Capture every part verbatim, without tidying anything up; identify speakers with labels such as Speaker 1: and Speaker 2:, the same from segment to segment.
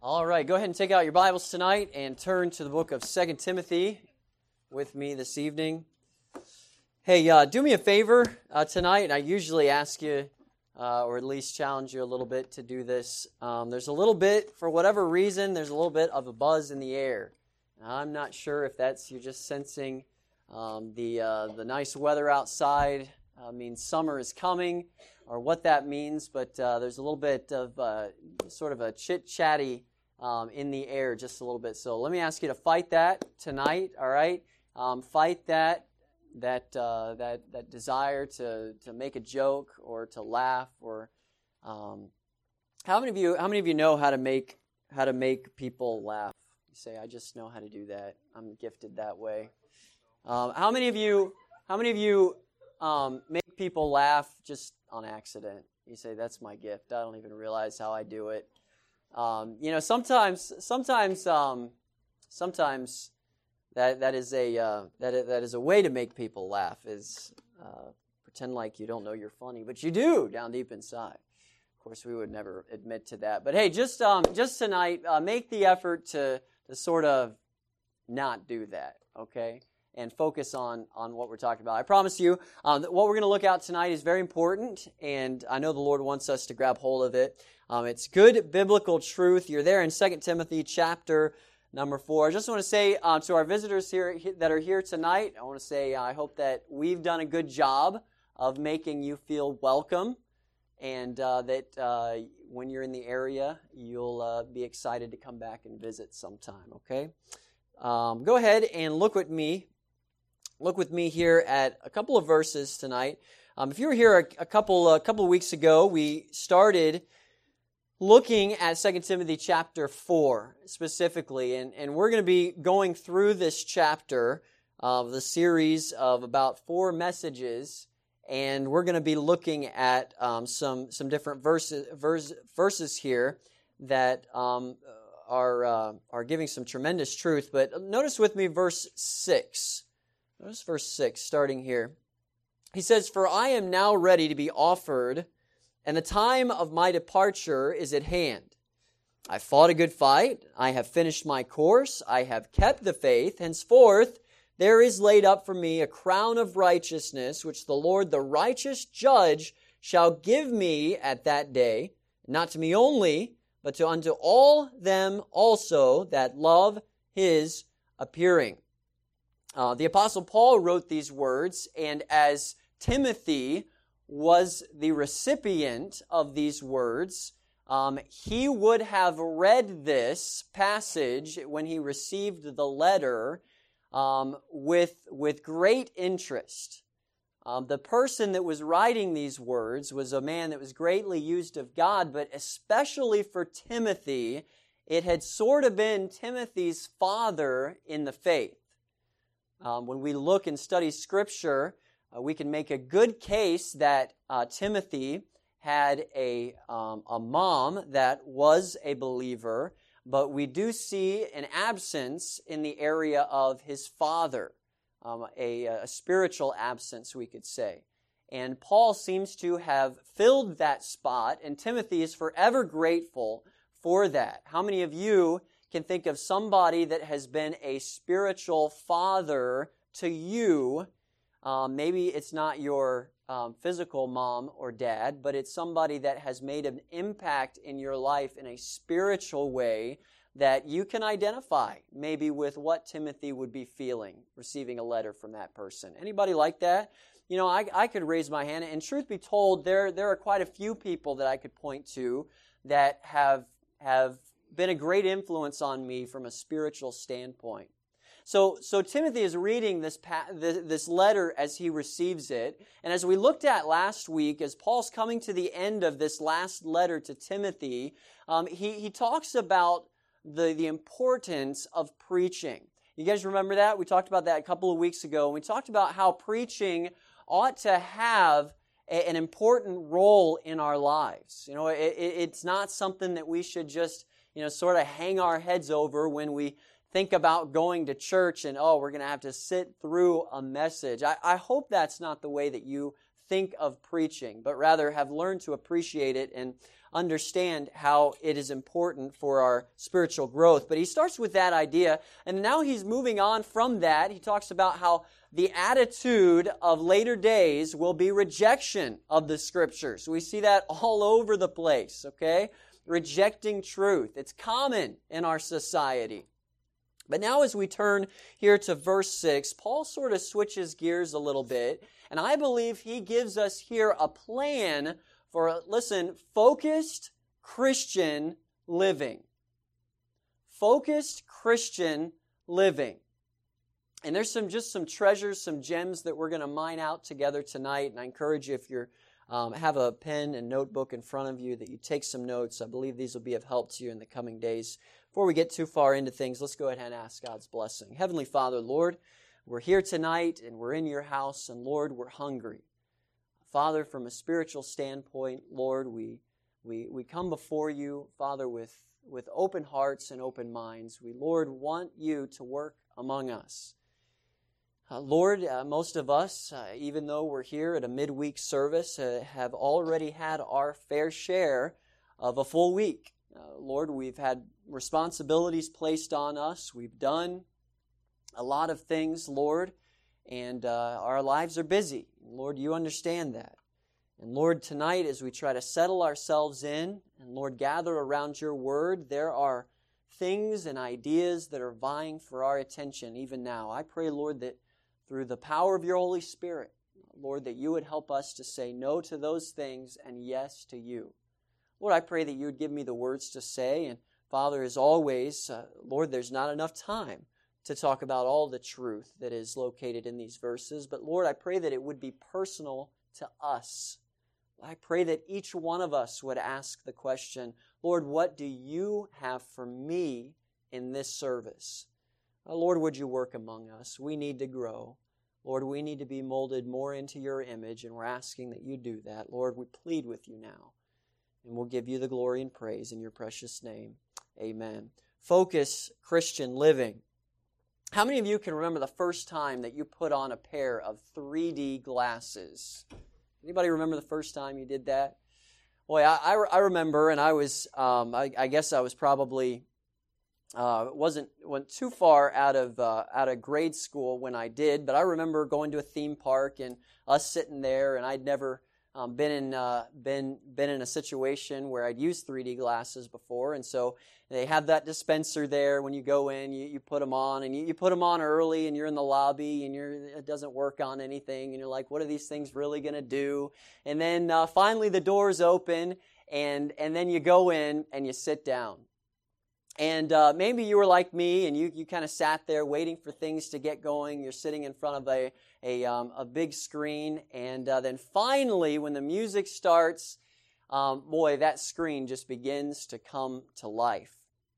Speaker 1: All right, go ahead and take out your Bibles tonight and turn to the book of Second Timothy with me this evening. Hey, uh, do me a favor uh, tonight. I usually ask you, uh, or at least challenge you a little bit to do this. Um, there's a little bit, for whatever reason, there's a little bit of a buzz in the air. I'm not sure if that's you're just sensing um, the uh, the nice weather outside uh, means summer is coming, or what that means. But uh, there's a little bit of uh, sort of a chit-chatty Um, in the air just a little bit. So let me ask you to fight that tonight, all right? Um, fight that that uh, that that desire to to make a joke or to laugh or um, how many of you how many of you know how to make how to make people laugh? You say, I just know how to do that. I'm gifted that way. Um, how many of you how many of you um, make people laugh just on accident? You say, that's my gift. I don't even realize how I do it. Um, you know, sometimes, sometimes, um, sometimes that that is a uh, that is, that is a way to make people laugh. Is uh, pretend like you don't know you're funny, but you do down deep inside. Of course, we would never admit to that. But hey, just um, just tonight, uh, make the effort to to sort of not do that, okay? And focus on on what we're talking about. I promise you, um, that what we're going to look at tonight is very important, and I know the Lord wants us to grab hold of it. Um, it's good biblical truth. You're there in Second Timothy chapter number four. I just want to say uh, to our visitors here that are here tonight, I want to say uh, I hope that we've done a good job of making you feel welcome, and uh, that uh, when you're in the area, you'll uh, be excited to come back and visit sometime, okay? Um, go ahead and look with me. Look with me here at a couple of verses tonight. Um, if you were here a, a couple a couple of weeks ago, we started looking at Second Timothy chapter four specifically, and, and we're going to be going through this chapter of the series of about four messages, and we're going to be looking at um, some some different verses verse, verses here that um, are uh, are giving some tremendous truth. But notice with me verse six. Notice verse six, starting here. He says, "For I am now ready to be offered, and the time of my departure is at hand. I fought a good fight. I have finished my course. I have kept the faith. Henceforth, there is laid up for me a crown of righteousness, which the Lord, the righteous judge, shall give me at that day, not to me only, but to unto all them also that love his appearing." Uh, the Apostle Paul wrote these words, and as Timothy was the recipient of these words, um, he would have read this passage when he received the letter um, with, with great interest. Um, the person that was writing these words was a man that was greatly used of God, but especially for Timothy, it had sort of been Timothy's father in the faith. Um, when we look and study Scripture, uh, we can make a good case that uh, Timothy had a, um, a mom that was a believer, but we do see an absence in the area of his father, um, a, a spiritual absence, we could say. And Paul seems to have filled that spot, and Timothy is forever grateful for that. How many of you can think of somebody that has been a spiritual father to you? Um, maybe it's not your um, physical mom or dad, but it's somebody that has made an impact in your life in a spiritual way that you can identify maybe with what Timothy would be feeling receiving a letter from that person. Anybody like that? You know, I, I could raise my hand, and truth be told, there there are quite a few people that I could point to that have have been a great influence on me from a spiritual standpoint. So, so Timothy is reading this this letter as he receives it, and as we looked at last week, as Paul's coming to the end of this last letter to Timothy, um, he he talks about the the importance of preaching. You guys remember that? We talked about that a couple of weeks ago, and we talked about how preaching ought to have a, an important role in our lives. You know, it, it, it's not something that we should just you know, sort of hang our heads over when we think about going to church and, oh, we're going to have to sit through a message. I, I hope that's not the way that you think of preaching, but rather have learned to appreciate it. And understand how it is important for our spiritual growth. But he starts with that idea, and now he's moving on from that. He talks about how the attitude of later days will be rejection of the Scriptures. We see that all over the place, okay? Rejecting truth. It's common in our society. But now as we turn here to verse six, Paul sort of switches gears a little bit, and I believe he gives us here a plan for, listen, focused Christian living. Focused Christian living. And there's some just some treasures, some gems that we're going to mine out together tonight, and I encourage you, if you um, have a pen and notebook in front of you, that you take some notes. I believe these will be of help to you in the coming days. Before we get too far into things, let's go ahead and ask God's blessing. Heavenly Father, Lord, we're here tonight and we're in your house, and Lord, we're hungry. Father, from a spiritual standpoint, Lord, we we we come before you, Father, with, with open hearts and open minds. We, Lord, want you to work among us. Uh, Lord, uh, most of us, uh, even though we're here at a midweek service, uh, have already had our fair share of a full week. Uh, Lord, we've had responsibilities placed on us. We've done a lot of things, Lord, and uh, our lives are busy. Lord, you understand that. And Lord, tonight as we try to settle ourselves in and, Lord, gather around your word, there are things and ideas that are vying for our attention even now. I pray, Lord, that through the power of your Holy Spirit, Lord, that you would help us to say no to those things and yes to you. Lord, I pray that you would give me the words to say. And Father, as always, uh, Lord, there's not enough time to talk about all the truth that is located in these verses. But Lord, I pray that it would be personal to us. I pray that each one of us would ask the question, Lord, what do you have for me in this service? Uh, Lord, would you work among us? We need to grow. Lord, we need to be molded more into your image, and we're asking that you do that. Lord, we plead with you now. And we'll give you the glory and praise in your precious name. Amen. Focus Christian living. How many of you can remember the first time that you put on a pair of three D glasses? Anybody remember the first time you did that? Boy, I, I, I remember, and I was, um, I, I guess I was probably, uh, wasn't went too far out of uh, out of grade school when I did, but I remember going to a theme park and us sitting there, and I'd never Um, been in uh, been been in a situation where I'd used three D glasses before, and so they have that dispenser there. When you go in, you, you put them on, and you, you put them on early, and you're in the lobby, and you're it doesn't work on anything, and you're like, what are these things really going to do? And then uh, finally the doors open, and and then you go in and you sit down. And uh, maybe you were like me, and you, you kind of sat there waiting for things to get going. You're sitting in front of a a, um, a big screen, and uh, then finally, when the music starts, um, boy, that screen just begins to come to life.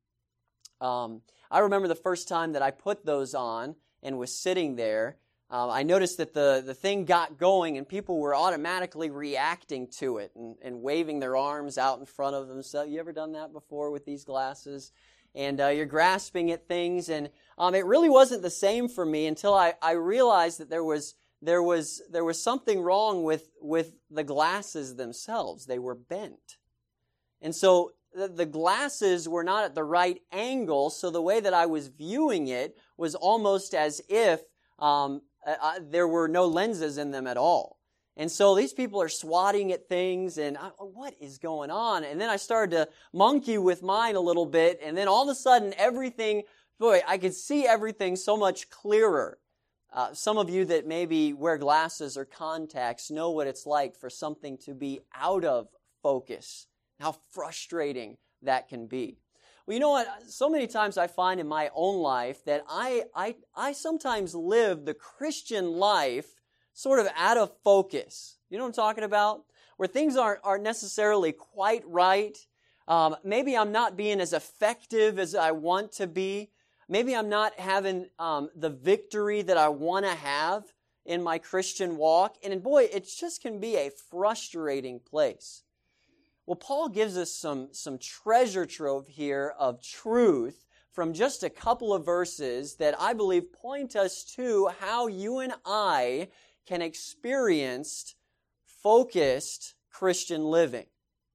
Speaker 1: Um, I remember the first time that I put those on and was sitting there. Uh, I noticed that the, the thing got going, and people were automatically reacting to it and, and waving their arms out in front of themselves. You ever done that before with these glasses? And uh, you're grasping at things, and um, it really wasn't the same for me until I, I realized that there was there was there was something wrong with with the glasses themselves. They were bent, and so the, the glasses were not at the right angle. So the way that I was viewing it was almost as if um, uh, there were no lenses in them at all. And so these people are swatting at things, and I, what is going on? And then I started to monkey with mine a little bit, and then all of a sudden everything, boy, I could see everything so much clearer. Uh, some of you that maybe wear glasses or contacts know what it's like for something to be out of focus, how frustrating that can be. Well, you know what? So many times I find in my own life that I I, I sometimes live the Christian life sort of out of focus. You know what I'm talking about? Where things aren't, aren't necessarily quite right. Um, maybe I'm not being as effective as I want to be. Maybe I'm not having um, the victory that I want to have in my Christian walk. And boy, it just can be a frustrating place. Well, Paul gives us some, some treasure trove here of truth from just a couple of verses that I believe point us to how you and I can experience focused Christian living.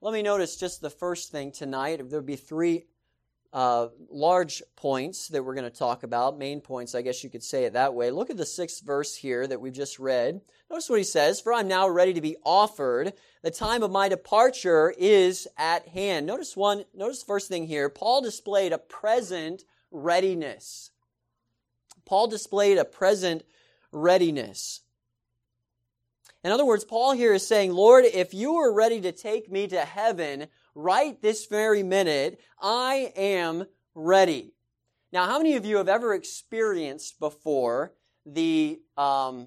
Speaker 1: let me notice just the first thing tonight. There'll be three uh, large points that we're going to talk about, main points, I guess you could say it that way. Look at the sixth verse here that we've just read. Notice what he says, "For I'm now ready to be offered. The time of my departure is at hand." Notice one. Notice the first thing here. Paul displayed a present readiness. Paul displayed a present readiness. In other words, Paul here is saying, Lord, if you are ready to take me to heaven right this very minute, I am ready. Now, how many of you have ever experienced before the um,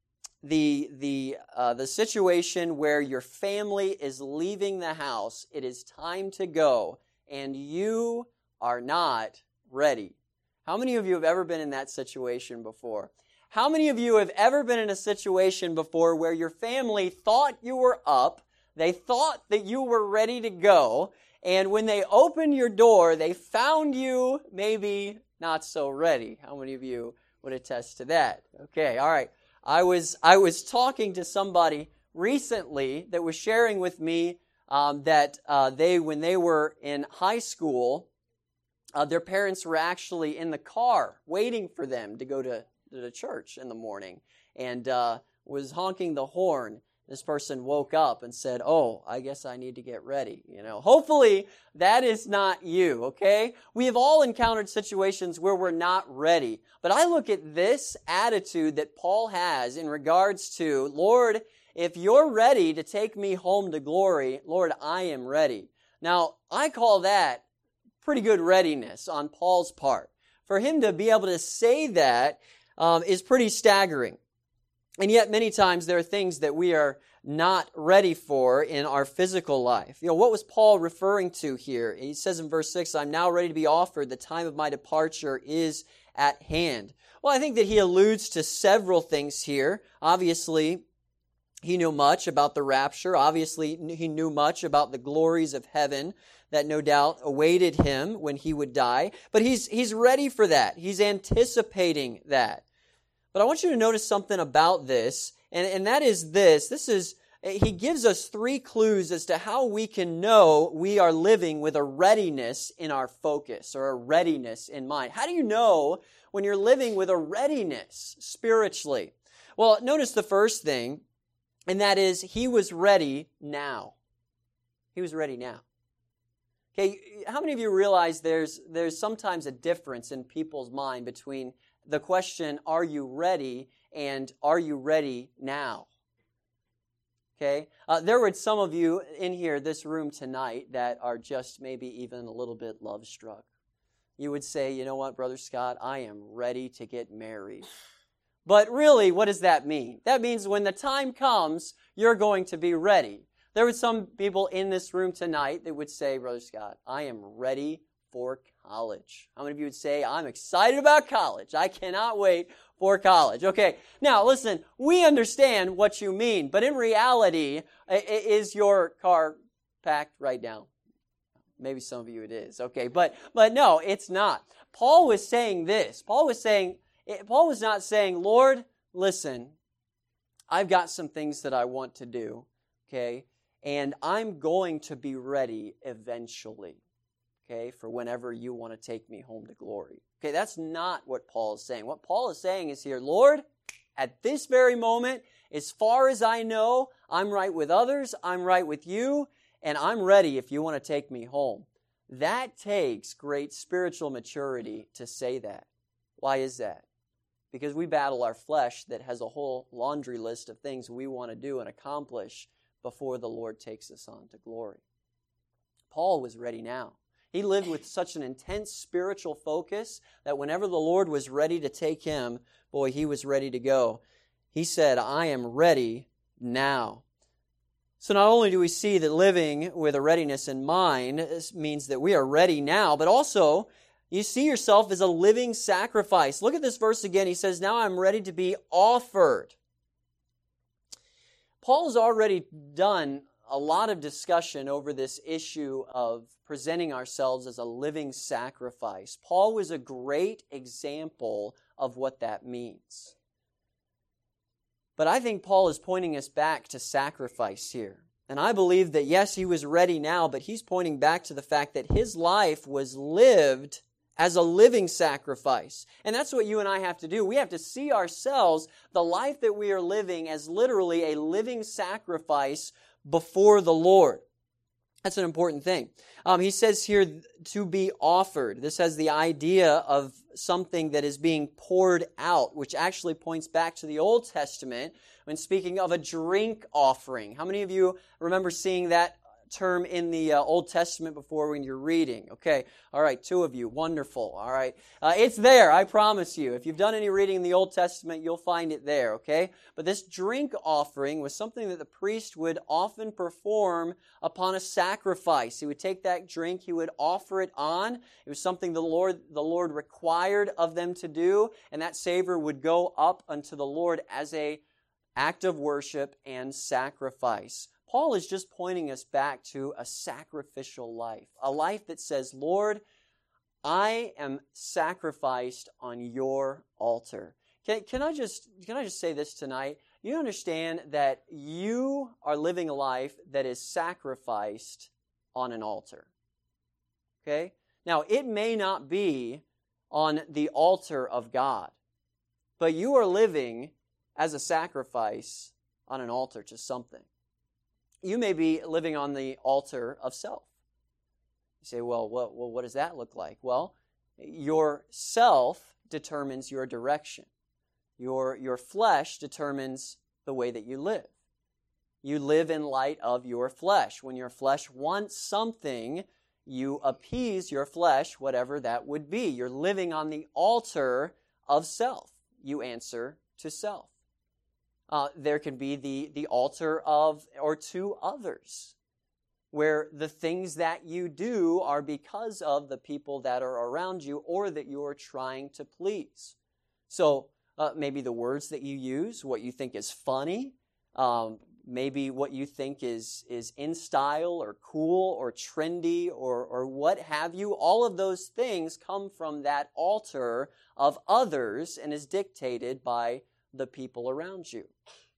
Speaker 1: the the uh, the situation where your family is leaving the house, it is time to go, and you are not ready? How many of you have ever been in that situation before? How many of you have ever been in a situation before where your family thought you were up, they thought that you were ready to go, and when they opened your door, they found you maybe not so ready? How many of you would attest to that? Okay, all right. I was I was talking to somebody recently that was sharing with me um, that uh, they, when they were in high school, uh, their parents were actually in the car waiting for them to go to to the church in the morning, and uh, was honking the horn. This person woke up and said, "Oh, I guess I need to get ready." You know, hopefully that is not you, okay? We have all encountered situations where we're not ready. But I look at this attitude that Paul has in regards to, Lord, if you're ready to take me home to glory, Lord, I am ready. Now, I call that pretty good readiness on Paul's part. For him to be able to say that Um, is pretty staggering. And yet many times there are things that we are not ready for in our physical life. You know, what was Paul referring to here? He says in verse six, "I'm now ready to be offered. The time of my departure is at hand." Well, I think that he alludes to several things here. Obviously, he knew much about the rapture. Obviously, he knew much about the glories of heaven that no doubt awaited him when he would die. But he's he's ready for that. He's anticipating that. But I want you to notice something about this, and, and that is this. This is, he gives us three clues as to how we can know we are living with a readiness in our focus, or a readiness in mind. How do you know when you're living with a readiness spiritually? Well, notice the first thing, and that is he was ready now. He was ready now. Okay, how many of you realize there's there's sometimes a difference in people's mind between the question, are you ready, and are you ready now? Okay, uh, there were some of you in here, this room tonight, that are just maybe even a little bit love-struck. You would say, you know what, Brother Scott, I am ready to get married. But really, what does that mean? That means when the time comes, you're going to be ready. There were some people in this room tonight that would say, Brother Scott, I am ready for college. How many of you would say, I'm excited about college. I cannot wait for college. Okay, now listen, we understand what you mean, but in reality, is your car packed right now? Maybe some of you it is, okay, but but no, it's not. Paul was saying this. Paul was saying, Paul was not saying, Lord, listen, I've got some things that I want to do, okay, and I'm going to be ready eventually. Okay, for whenever you want to take me home to glory. Okay, that's not what Paul is saying. What Paul is saying is here, Lord, at this very moment, as far as I know, I'm right with others, I'm right with you, and I'm ready if you want to take me home. That takes great spiritual maturity to say that. Why is that? Because we battle our flesh that has a whole laundry list of things we want to do and accomplish before the Lord takes us on to glory. Paul was ready now. He lived with such an intense spiritual focus that whenever the Lord was ready to take him, boy, he was ready to go. He said, I am ready now. So not only do we see that living with a readiness in mind means that we are ready now, but also you see yourself as a living sacrifice. Look at this verse again. He says, now I'm ready to be offered. Paul's already done a lot of discussion over this issue of presenting ourselves as a living sacrifice. Paul was a great example of what that means. But I think Paul is pointing us back to sacrifice here. And I believe that, yes, he was ready now, but he's pointing back to the fact that his life was lived as a living sacrifice. And that's what you and I have to do. We have to see ourselves, the life that we are living, as literally a living sacrifice before the Lord. That's an important thing. Um, he says here to be offered. This has the idea of something that is being poured out, which actually points back to the Old Testament when speaking of a drink offering. How many of you remember seeing that term in the uh, Old Testament before when you're reading? Okay, all right, two of you, wonderful. All right, uh, it's there, I promise you. If you've done any reading in the Old Testament, you'll find it there, okay? But this drink offering was something that the priest would often perform upon a sacrifice. He would take that drink, he would offer it on. It was something the Lord, the Lord required of them to do, and that savor would go up unto the Lord as a act of worship and sacrifice. Paul is just pointing us back to a sacrificial life, a life that says, Lord, I am sacrificed on your altar. Can, can I just can I just say this tonight? You understand that you are living a life that is sacrificed on an altar. Okay? Now, it may not be on the altar of God, but you are living as a sacrifice on an altar to something. You may be living on the altar of self. You say, well, what, well, what does that look like? Well, your self determines your direction. Your, your flesh determines the way that you live. You live in light of your flesh. When your flesh wants something, you appease your flesh, whatever that would be. You're living on the altar of self. You answer to self. Uh, there can be the, the altar of or to others, where the things that you do are because of the people that are around you or that you are trying to please. So uh, maybe the words that you use, what you think is funny, um, maybe what you think is, is in style or cool or trendy or, or what have you, all of those things come from that altar of others and is dictated by the people around you.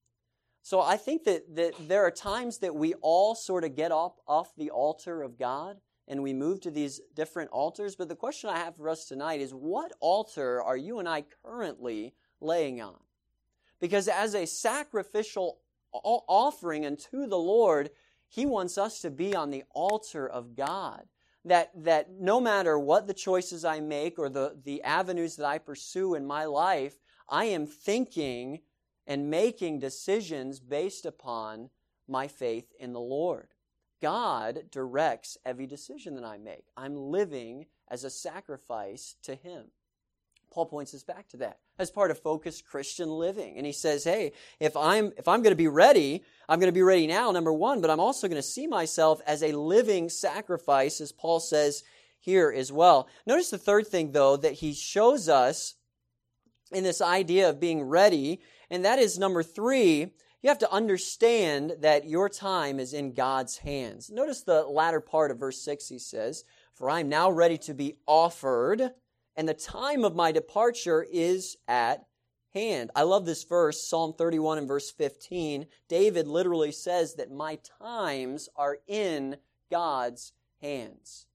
Speaker 1: So I think that, that there are times that we all sort of get off, off the altar of God and we move to these different altars. But the question I have for us tonight is, what altar are you and I currently laying on? Because as a sacrificial offering unto the Lord, He wants us to be on the altar of God. That, that no matter what the choices I make or the, the avenues that I pursue in my life, I am thinking and making decisions based upon my faith in the Lord. God directs every decision that I make. I'm living as a sacrifice to Him. Paul points us back to that as part of focused Christian living. And he says, hey, if I'm if I'm going to be ready, I'm going to be ready now, number one, but I'm also going to see myself as a living sacrifice, as Paul says here as well. Notice the third thing, though, that he shows us in this idea of being ready, and that is number three, you have to understand that your time is in God's hands. Notice the latter part of verse six, he says, for I am now ready to be offered, and the time of my departure is at hand. I love this verse, Psalm thirty-one and verse fifteen. David literally says that my times are in God's hands.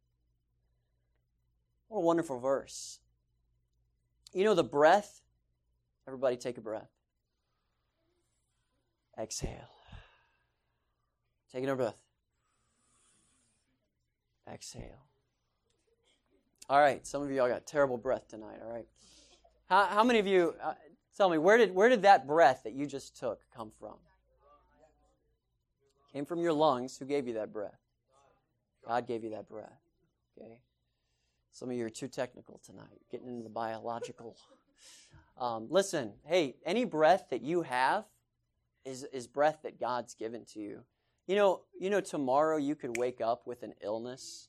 Speaker 1: What a wonderful verse. You know the breath? Everybody take a breath. Exhale. Take another breath. Exhale. All right, some of you all got terrible breath tonight, all right? How, how many of you, uh, tell me, where did, where did that breath that you just took come from? Came from your lungs. Who gave you that breath? God gave you that breath, okay? Some of you are too technical tonight, getting into the biological. Um, listen, hey, any breath that you have is, is breath that God's given to you. You know, you know, tomorrow you could wake up with an illness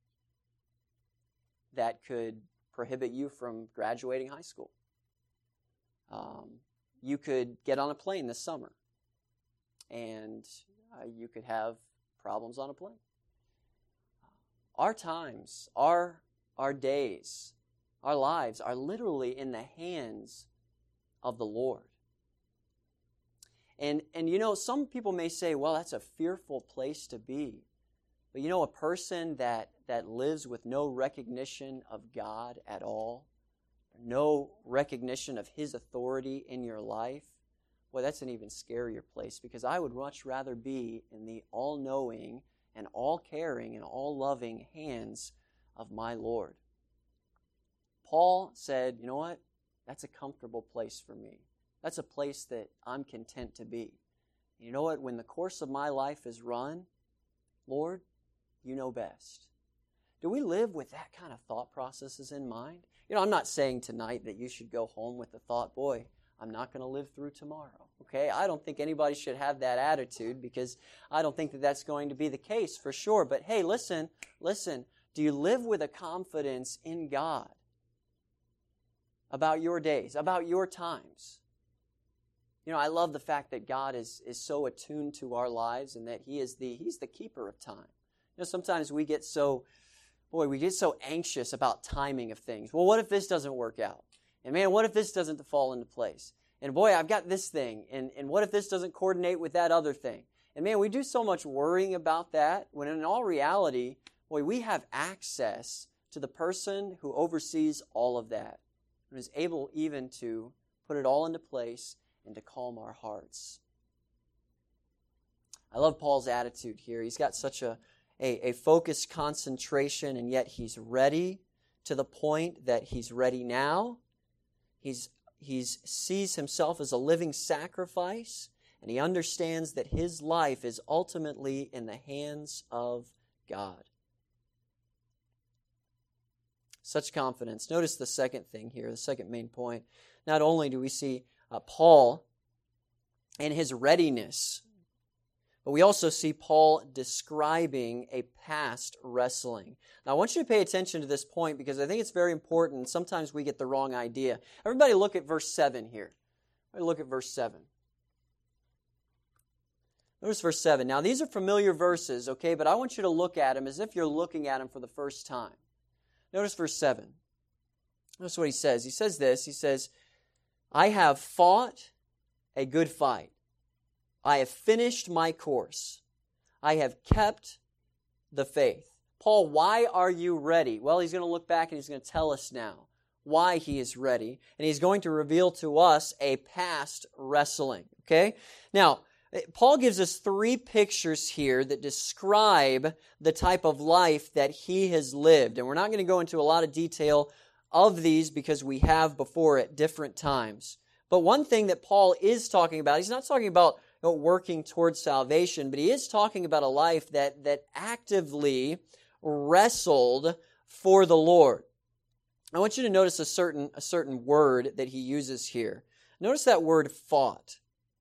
Speaker 1: that could prohibit you from graduating high school. Um, you could get on a plane this summer, and uh, you could have problems on a plane. Our times, our our days, our lives are literally in the hands of the Lord. And, and you know, some people may say, well, that's a fearful place to be. But you know, a person that, that lives with no recognition of God at all, no recognition of His authority in your life, boy, that's an even scarier place, because I would much rather be in the all-knowing and all-caring and all-loving hands of my Lord. Paul said, you know what? That's a comfortable place for me. That's a place that I'm content to be. You know what? When the course of my life is run, Lord, you know best. Do we live with that kind of thought processes in mind? You know, I'm not saying tonight that you should go home with the thought, boy, I'm not going to live through tomorrow. Okay? I don't think anybody should have that attitude, because I don't think that that's going to be the case for sure. But hey, listen, listen. Do you live with a confidence in God about your days, about your times? You know, I love the fact that God is, is so attuned to our lives, and that He is the He's the keeper of time. You know, sometimes we get so, boy, we get so anxious about timing of things. Well, what if this doesn't work out? And man, what if this doesn't fall into place? And boy, I've got this thing. And, and what if this doesn't coordinate with that other thing? And man, we do so much worrying about that, when in all reality, boy, we have access to the person who oversees all of that, and is able even to put it all into place and to calm our hearts. I love Paul's attitude here. He's got such a, a, a focused concentration, and yet he's ready to the point that he's ready now. He's he's sees himself as a living sacrifice, and he understands that his life is ultimately in the hands of God. Such confidence. Notice the second thing here, the second main point. Not only do we see uh, Paul and his readiness, but we also see Paul describing a past wrestling. Now, I want you to pay attention to this point, because I think it's very important. Sometimes we get the wrong idea. Everybody look at verse seven here. Everybody look at verse seven. Notice verse seven. Now, these are familiar verses, okay, but I want you to look at them as if you're looking at them for the first time. Notice verse seven. Notice what he says. He says this. He says, I have fought a good fight. I have finished my course. I have kept the faith. Paul, why are you ready? Well, he's going to look back and he's going to tell us now why he is ready. And he's going to reveal to us a past wrestling. Okay? Now, Paul gives us three pictures here that describe the type of life that he has lived. And we're not going to go into a lot of detail of these, because we have before at different times. But one thing that Paul is talking about, he's not talking about you know, working towards salvation, but he is talking about a life that, that actively wrestled for the Lord. I want you to notice a certain, a certain word that he uses here. Notice that word fought.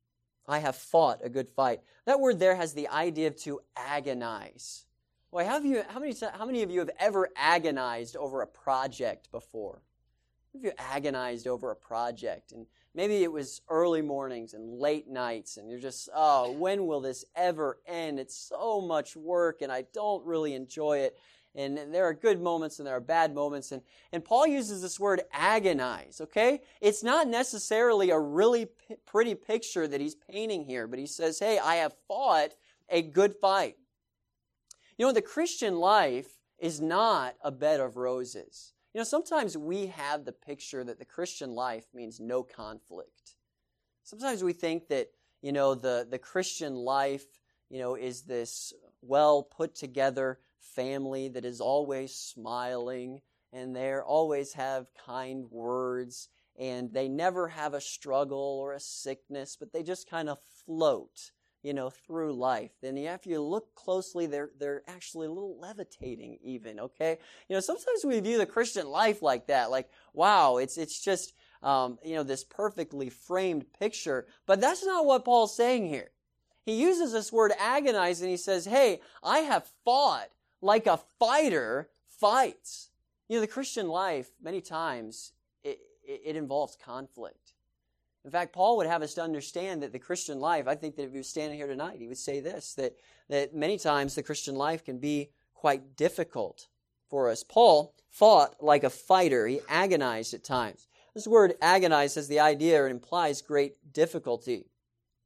Speaker 1: I have fought a good fight. That word there has the idea of to agonize. Boy, how, have you, how, many, how many of you have ever agonized over a project before? Have you agonized over a project? And maybe it was early mornings and late nights, and you're just, oh, when will this ever end? It's so much work, and I don't really enjoy it. And there are good moments and there are bad moments. And, and Paul uses this word agonize, okay? It's not necessarily a really p- pretty picture that he's painting here, but he says, hey, I have fought a good fight. You know, the Christian life is not a bed of roses. You know, sometimes we have the picture that the Christian life means no conflict. Sometimes we think that, you know, the, the Christian life, you know, is this well put together family that is always smiling, and they always have kind words, and they never have a struggle or a sickness, but they just kind of float, you know, through life. And if you look closely, they're they're actually a little levitating even, okay? You know, sometimes we view the Christian life like that, like, wow, it's it's just, um, you know, this perfectly framed picture. But that's not what Paul's saying here. He uses this word agonize, and he says, hey, I have fought like a fighter fights. You know, the Christian life, many times, it, it, it involves conflict. In fact, Paul would have us to understand that the Christian life, I think that if he was standing here tonight, he would say this, that, that many times the Christian life can be quite difficult for us. Paul fought like a fighter. He agonized at times. This word agonize has the idea, or implies great difficulty.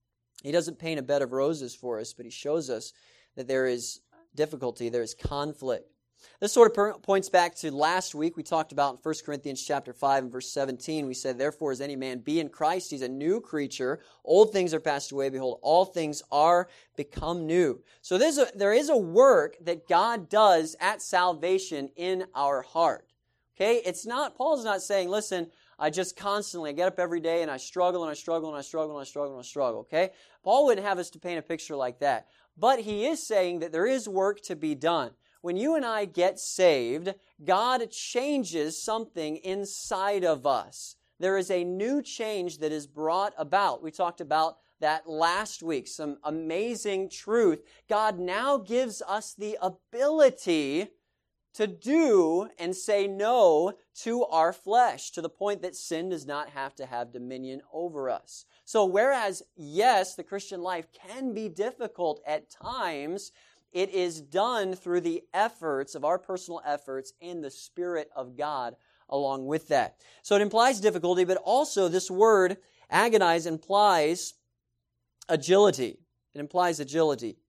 Speaker 1: He doesn't paint a bed of roses for us, but he shows us that there is difficulty, there is conflict. This sort of per- points back to last week. We talked about in First Corinthians chapter five and verse seventeen. We said, therefore, as any man be in Christ, he's a new creature. Old things are passed away. Behold, all things are become new. So there's a, there is a work that God does at salvation in our heart. Okay? It's not, Paul's not saying, listen, I just constantly, I get up every day and I struggle and I struggle and I struggle and I struggle and I struggle. Okay? Paul wouldn't have us to paint a picture like that. But he is saying that there is work to be done. When you and I get saved, God changes something inside of us. There is a new change that is brought about. We talked about that last week, some amazing truth. God now gives us the ability to do and say no to our flesh, to the point that sin does not have to have dominion over us. So whereas, yes, the Christian life can be difficult at times, it is done through the efforts of our personal efforts and the Spirit of God along with that. So it implies difficulty, but also this word, agonize, implies agility. It implies agility.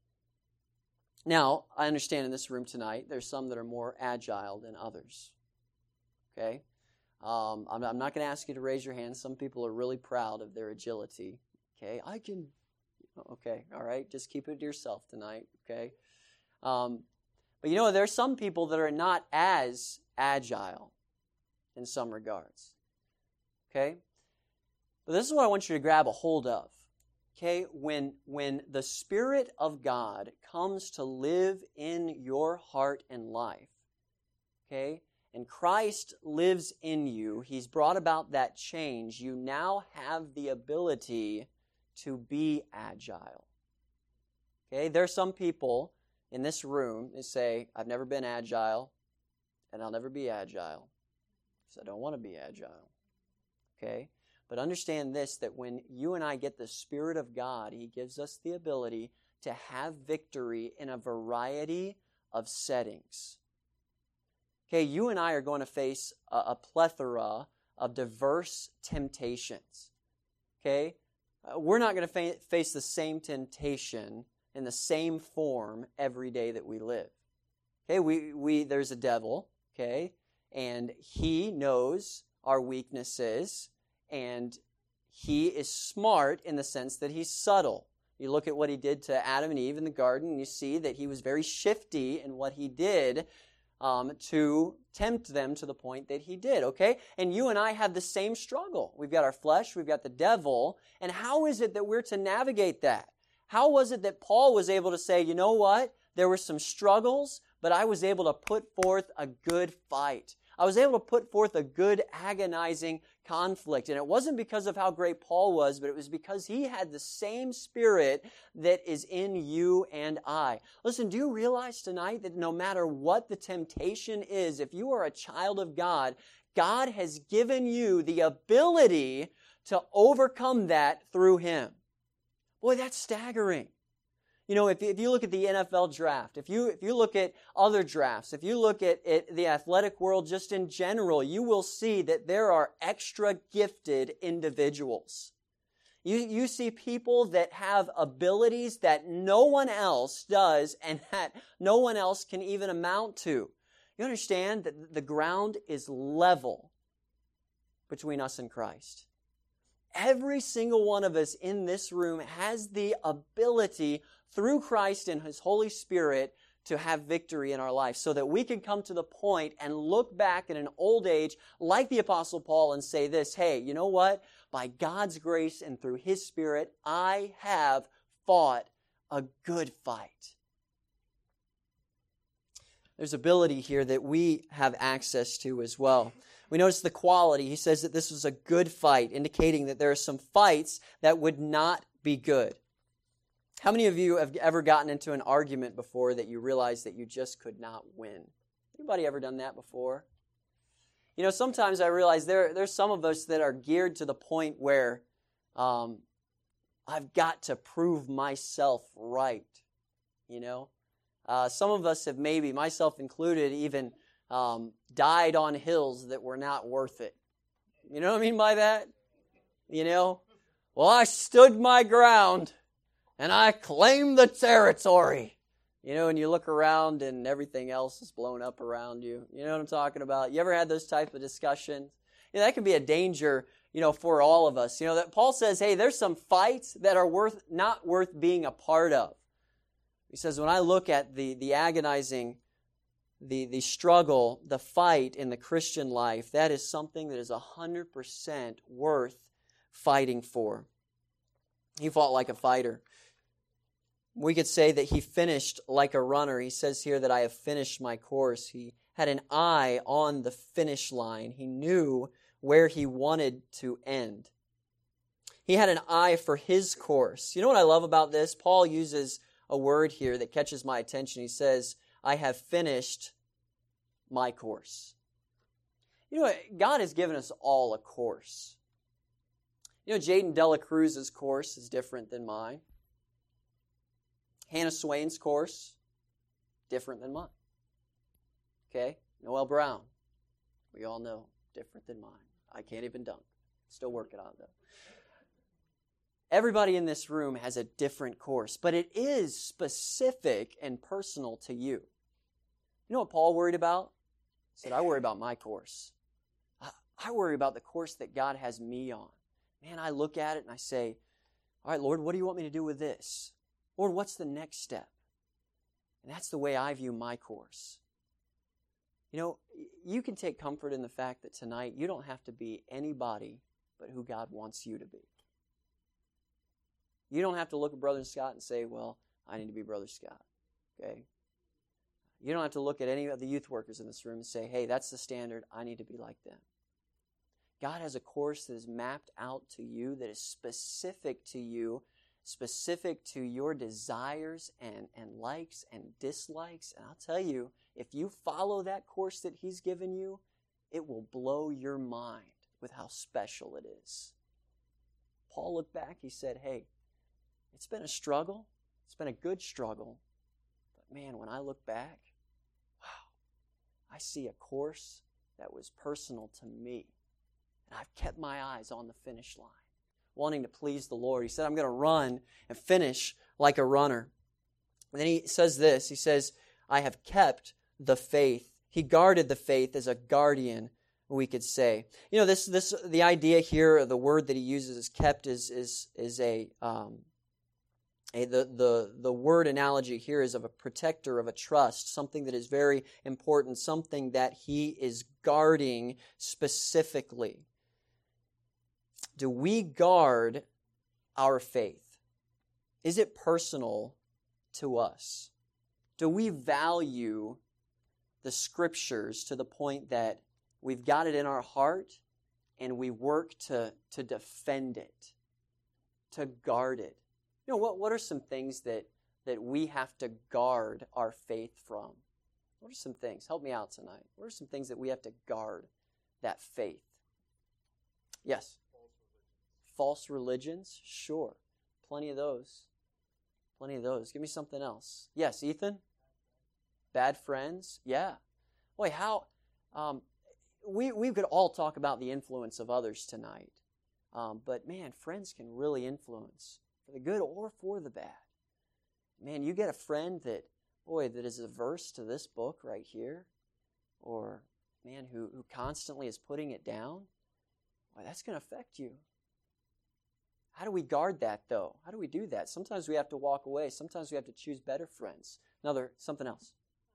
Speaker 1: Now, I understand in this room tonight, there's some that are more agile than others. Okay? Um, I'm, I'm not going to ask you to raise your hand. Some people are really proud of their agility. Okay? I can... Okay, all right? Just keep it to yourself tonight. Okay? Um, but you know, there are some people that are not as agile in some regards. Okay? But this is what I want you to grab a hold of. Okay? When, when the Spirit of God comes to live in your heart and life, okay, and Christ lives in you, He's brought about that change, you now have the ability to be agile. Okay? There are some people in this room that say, I've never been agile, and I'll never be agile, because I don't want to be agile. Okay? But understand this, that when you and I get the Spirit of God, He gives us the ability to have victory in a variety of settings. Okay, you and I are going to face a, a plethora of diverse temptations. Okay? Uh, we're not going to fa- face the same temptation in the same form every day that we live. Okay, we, we there's a devil, okay, and he knows our weaknesses, and he is smart in the sense that he's subtle. You look at what he did to Adam and Eve in the garden, and you see that he was very shifty in what he did um, to tempt them to the point that he did, okay? And you and I have the same struggle. We've got our flesh, we've got the devil, and how is it that we're to navigate that? How was it that Paul was able to say, you know what? There were some struggles, but I was able to put forth a good fight. I was able to put forth a good agonizing conflict. And it wasn't because of how great Paul was, but it was because he had the same Spirit that is in you and I. Listen, do you realize tonight that no matter what the temptation is, if you are a child of God, God has given you the ability to overcome that through Him. Boy, that's staggering. You know, if, if you look at the N F L draft, if you if you look at other drafts, if you look at, at the athletic world just in general, you will see that there are extra gifted individuals. You, you see people that have abilities that no one else does and that no one else can even amount to. You understand that the ground is level between us and Christ. Every single one of us in this room has the ability through Christ and His Holy Spirit to have victory in our life so that we can come to the point and look back in an old age like the Apostle Paul and say this, hey, you know what? By God's grace and through His Spirit, I have fought a good fight. There's ability here that we have access to as well. We notice the quality. He says that this was a good fight, indicating that there are some fights that would not be good. How many of you have ever gotten into an argument before that you realized that you just could not win? Anybody ever done that before? You know, sometimes I realize there there's some of us that are geared to the point where um, I've got to prove myself right, you know. Uh, some of us have maybe, myself included, even um, died on hills that were not worth it. You know what I mean by that? You know? Well, I stood my ground. and I claim the territory. You know, and you look around and everything else is blown up around you. You know what I'm talking about? You ever had those type of discussions? You know, that can be a danger, you know, for all of us. You know, that Paul says, hey, there's some fights that are worth not worth being a part of. He says, when I look at the, the agonizing, the, the struggle, the fight in the Christian life, that is something that is one hundred percent worth fighting for. He fought like a fighter. We could say that he finished like a runner. He says here that I have finished my course. He had an eye on the finish line. He knew where he wanted to end. He had an eye for his course. You know what I love about this? Paul uses a word here that catches my attention. He says, I have finished my course. You know, God has given us all a course. You know, Jaden Dela Cruz's course is different than mine. Hannah Swain's course, different than mine. Okay? Noel Brown, we all know, different than mine. I can't even dunk. Still working on it, though. Everybody in this room has a different course, but it is specific and personal to you. You know what Paul worried about? He said, I worry about my course. I, I worry about the course that God has me on. Man, I look at it and I say, all right, Lord, what do you want me to do with this? Lord, what's the next step? And that's the way I view my course. You know, you can take comfort in the fact that tonight you don't have to be anybody but who God wants you to be. You don't have to look at Brother Scott and say, well, I need to be Brother Scott. Okay? You don't have to look at any of the youth workers in this room and say, hey, that's the standard. I need to be like them. God has a course that is mapped out to you, that is specific to you, specific to your desires and, and likes and dislikes. And I'll tell you, if you follow that course that He's given you, it will blow your mind with how special it is. Paul looked back, he said, hey, it's been a struggle. It's been a good struggle. But man, when I look back, wow, I see a course that was personal to me. And I've kept my eyes on the finish line, wanting to please the Lord. He said, I'm going to run and finish like a runner. And then he says this, he says, I have kept the faith. He guarded the faith as a guardian, we could say. You know, this this the idea here, the word that he uses is kept is is is a um, a the the the word analogy here is of a protector, of a trust, something that is very important, something that he is guarding specifically. Do we guard our faith? Is it personal to us? Do we value the Scriptures to the point that we've got it in our heart and we work to, to defend it, to guard it? You know, what, what are some things that, that we have to guard our faith from? What are some things? Help me out tonight. What are some things that we have to guard that faith? Yes? False religions? Sure. Plenty of those. Plenty of those. Give me something else. Yes, Ethan? Bad friends? Yeah. Boy, how... Um, we, we could all talk about the influence of others tonight. Um, but man, friends can really influence for the good or for the bad. Man, you get a friend that, boy, that is averse to this book right here, or man, who, who constantly is putting it down, boy, that's going to affect you. How do we guard that, though? How do we do that? Sometimes we have to walk away. Sometimes we have to choose better friends. Another, something else.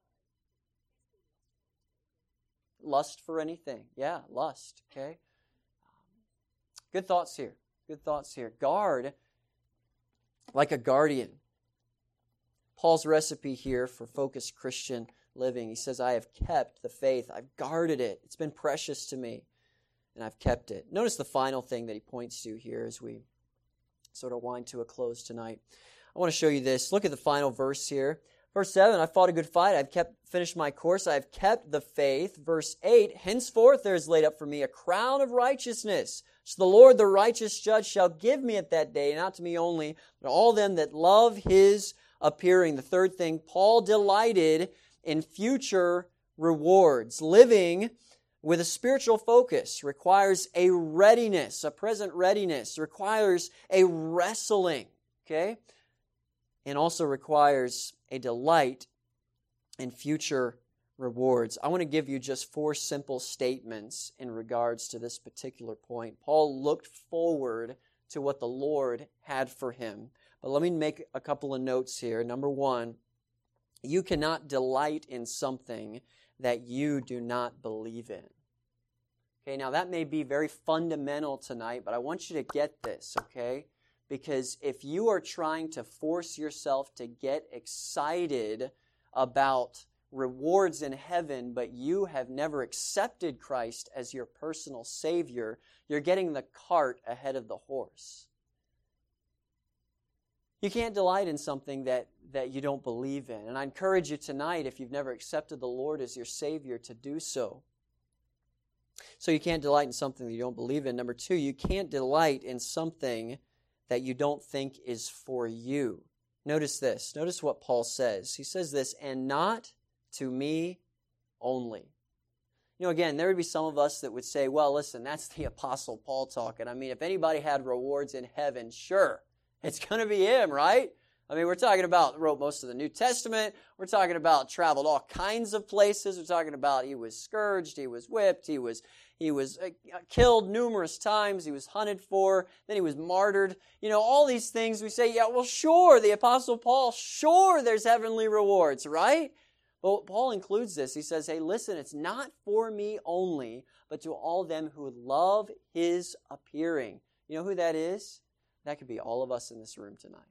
Speaker 1: Lust for anything. Yeah, lust, okay? Good thoughts here. Good thoughts here. Guard like a guardian. Paul's recipe here for focused Christian living. He says, I have kept the faith. I've guarded it. It's been precious to me, and I've kept it. Notice the final thing that he points to here as we sort of wind to a close tonight. I want to show you this. Look at the final verse here. Verse seven, I fought a good fight. I've kept finished my course. I have kept the faith. Verse eight, henceforth there is laid up for me a crown of righteousness. So the Lord, the righteous judge, shall give me at that day, not to me only, but all them that love His appearing. The third thing, Paul delighted in future rewards. Living with a spiritual focus requires a readiness, a present readiness, requires a wrestling, okay? and also requires a delight in future rewards. I want to give you just four simple statements in regards to this particular point. Paul looked forward to what the Lord had for him. But let me make a couple of notes here. Number one, you cannot delight in something that you do not believe in. Okay, now that may be very fundamental tonight, but I want you to get this, okay? Because if you are trying to force yourself to get excited about rewards in heaven, but you have never accepted Christ as your personal Savior, you're getting the cart ahead of the horse. You can't delight in something that, that you don't believe in. And I encourage you tonight, if you've never accepted the Lord as your Savior, to do so. So you can't delight in something that you don't believe in. Number two, you can't delight in something that you don't think is for you. Notice this. Notice what Paul says. He says this, and not to me only. You know, again, there would be some of us that would say, well, listen, that's the Apostle Paul talking. I mean, if anybody had rewards in heaven, sure, it's going to be him, right? I mean, we're talking about, wrote most of the New Testament. We're talking about traveled all kinds of places. We're talking about he was scourged, he was whipped, he was he was uh, killed numerous times, he was hunted for, then he was martyred. You know, all these things we say, yeah, well, sure, the Apostle Paul, sure, there's heavenly rewards, right? But Paul includes this. He says, hey, listen, it's not for me only, but to all them who love his appearing. You know who that is? That could be all of us in this room tonight.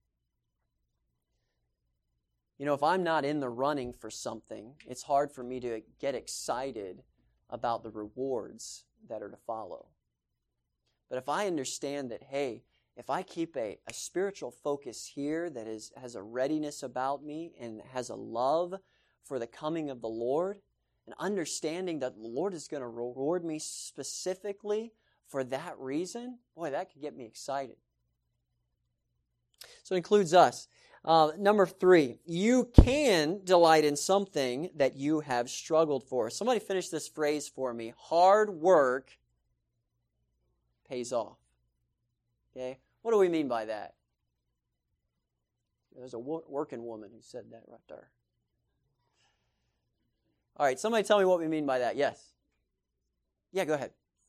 Speaker 1: You know, if I'm not in the running for something, it's hard for me to get excited about the rewards that are to follow. But if I understand that, hey, if I keep a, a spiritual focus here that is, has a readiness about me and has a love for the coming of the Lord, and understanding that the Lord is going to reward me specifically for that reason, boy, that could get me excited. So it includes us. Uh, number three, you can delight in something that you have struggled for. Somebody finish this phrase for me. Hard work pays off. Okay? What do we mean by that? There's a wo- working woman who said that right there. All right, somebody tell me what we mean by that. Yes? Yeah, go ahead.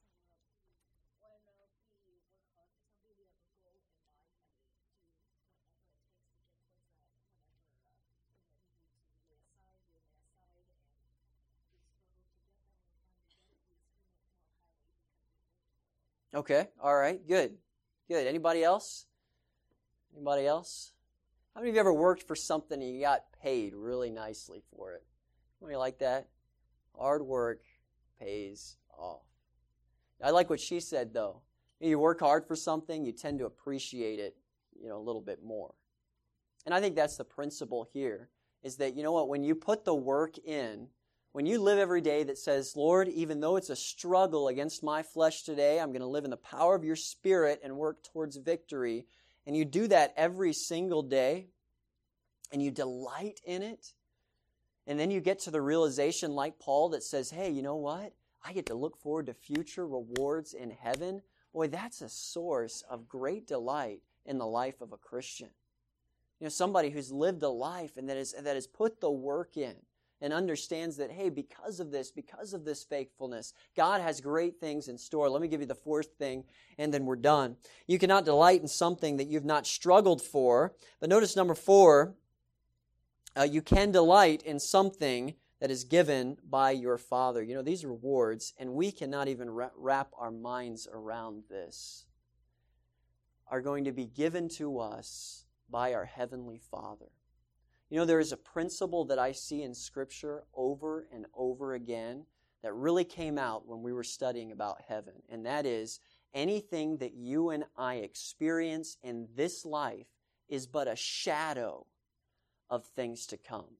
Speaker 1: Okay, all right, good. Good. Anybody else? Anybody else? How many of you ever worked for something and you got paid really nicely for it? Anybody like that? Hard work pays off. I like what she said, though. You work hard for something, you tend to appreciate it, you know, a little bit more. And I think that's the principle here, is that, you know what, when you put the work in, when you live every day that says, Lord, even though it's a struggle against my flesh today, I'm going to live in the power of your Spirit and work towards victory. And you do that every single day, and you delight in it. And then you get to the realization, like Paul, that says, hey, you know what? I get to look forward to future rewards in heaven. Boy, that's a source of great delight in the life of a Christian. You know, somebody who's lived a life and that is that has put the work in, and understands that, hey, because of this, because of this faithfulness, God has great things in store. Let me give you the fourth thing, and then we're done. You cannot delight in something that you've not struggled for. But notice number four, uh, you can delight in something that is given by your Father. You know, these rewards, and we cannot even wrap our minds around this, are going to be given to us by our Heavenly Father. You know, there is a principle that I see in Scripture over and over again that really came out when we were studying about heaven, and that is anything that you and I experience in this life is but a shadow of things to come.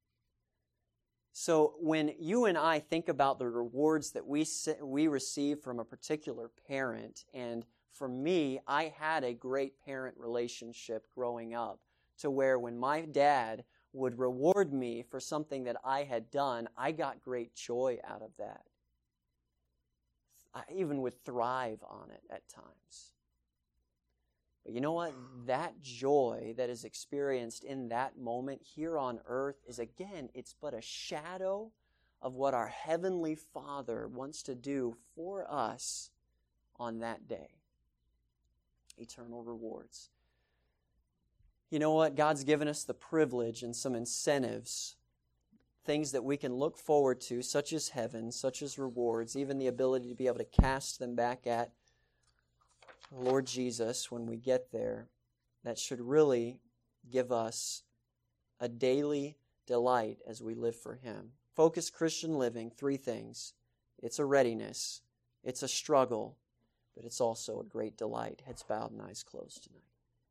Speaker 1: So when you and I think about the rewards that we we receive from a particular parent, and for me, I had a great parent relationship growing up, to where when my dad would reward me for something that I had done, I got great joy out of that. I even would thrive on it at times. But you know what? That joy that is experienced in that moment here on earth is, again, it's but a shadow of what our Heavenly Father wants to do for us on that day. Eternal rewards. You know what? God's given us the privilege and some incentives, things that we can look forward to, such as heaven, such as rewards, even the ability to be able to cast them back at Lord Jesus when we get there. That should really give us a daily delight as we live for Him. Focused Christian living, three things. It's a readiness, it's a struggle, but it's also a great delight. Heads bowed and eyes closed tonight.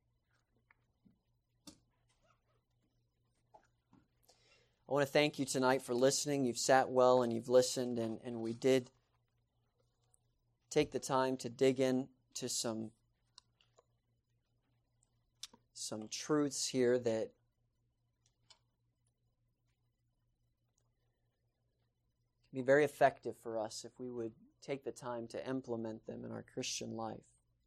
Speaker 1: I want to thank you tonight for listening. You've sat well and you've listened, and, and we did take the time to dig in to some, some truths here that can be very effective for us if we would take the time to implement them in our Christian life.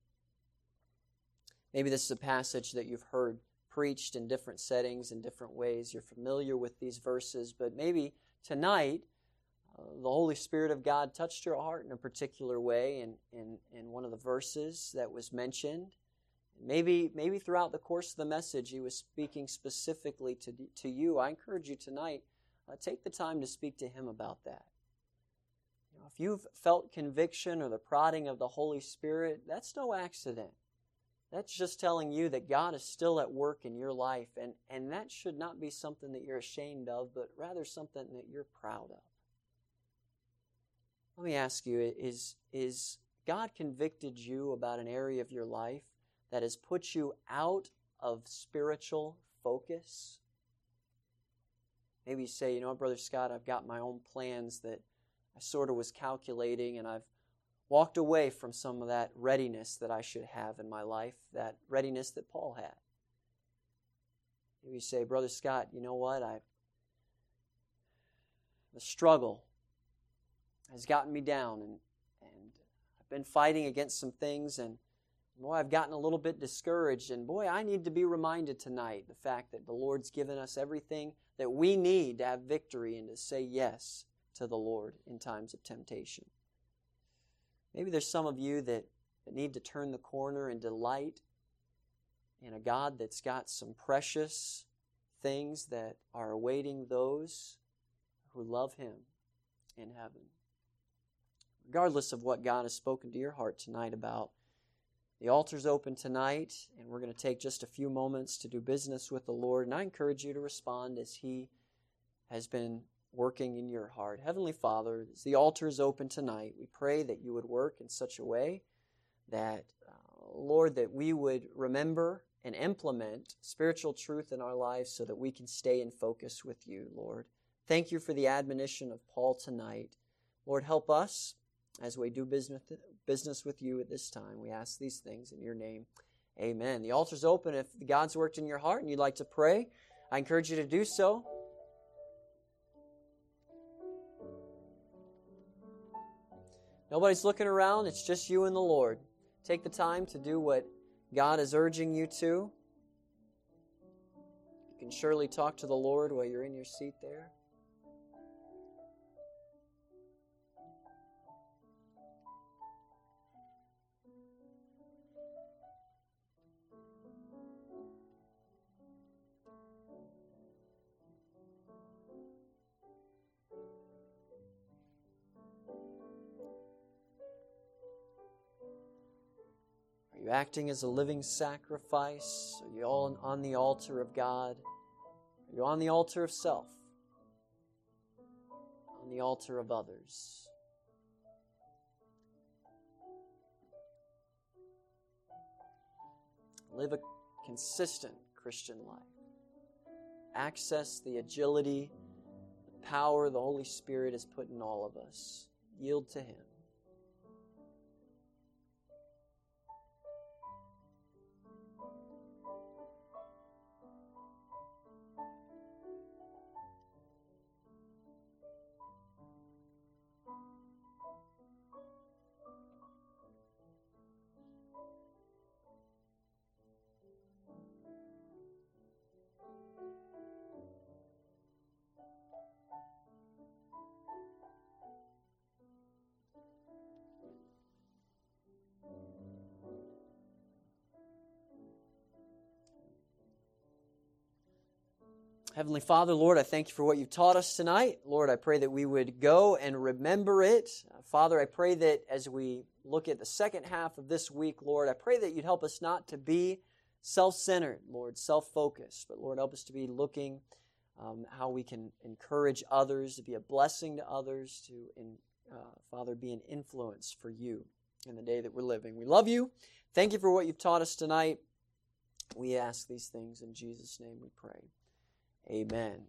Speaker 1: Maybe this is a passage that you've heard preached in different settings, in different ways. You're familiar with these verses, but maybe tonight uh, the Holy Spirit of God touched your heart in a particular way in, in, in one of the verses that was mentioned. Maybe, maybe throughout the course of the message He was speaking specifically to, to you. I encourage you tonight, uh, take the time to speak to Him about that. You know, if you've felt conviction or the prodding of the Holy Spirit, that's no accident. That's just telling you that God is still at work in your life, and, and that should not be something that you're ashamed of, but rather something that you're proud of. Let me ask you, is, is God convicted you about an area of your life that has put you out of spiritual focus? Maybe you say, you know what, Brother Scott, I've got my own plans that I sort of was calculating, and I've walked away from some of that readiness that I should have in my life, that readiness that Paul had. Maybe you say, Brother Scott, you know what? I the struggle has gotten me down, and, and I've been fighting against some things, and boy, I've gotten a little bit discouraged, and boy, I need to be reminded tonight the fact that the Lord's given us everything that we need to have victory and to say yes to the Lord in times of temptation. Maybe there's some of you that, that need to turn the corner and delight in a God that's got some precious things that are awaiting those who love Him in heaven. Regardless of what God has spoken to your heart tonight about, the altar's open tonight, and we're going to take just a few moments to do business with the Lord, and I encourage you to respond as He has been working in your heart. Heavenly Father, as the altar is open tonight, we pray that You would work in such a way that, uh, Lord, that we would remember and implement spiritual truth in our lives so that we can stay in focus with You, Lord. Thank You for the admonition of Paul tonight. Lord, help us as we do business, business with You at this time. We ask these things in Your name. Amen. The altar's open. If God's worked in your heart and you'd like to pray, I encourage you to do so. Nobody's looking around. It's just you and the Lord. Take the time to do what God is urging you to. You can surely talk to the Lord while you're in your seat there. Are you acting as a living sacrifice? Are you all on the altar of God? Are you on the altar of self? On the altar of others? Live a consistent Christian life. Access the agility, the power the Holy Spirit has put in all of us. Yield to Him. Heavenly Father, Lord, I thank you for what you've taught us tonight. Lord, I pray that we would go and remember it. Uh, Father, I pray that as we look at the second half of this week, Lord, I pray that you'd help us not to be self-centered, Lord, self-focused, but Lord, help us to be looking um, how we can encourage others, to be a blessing to others, to, in, uh, Father, be an influence for you in the day that we're living. We love you. Thank you for what you've taught us tonight. We ask these things in Jesus' name we pray. Amen.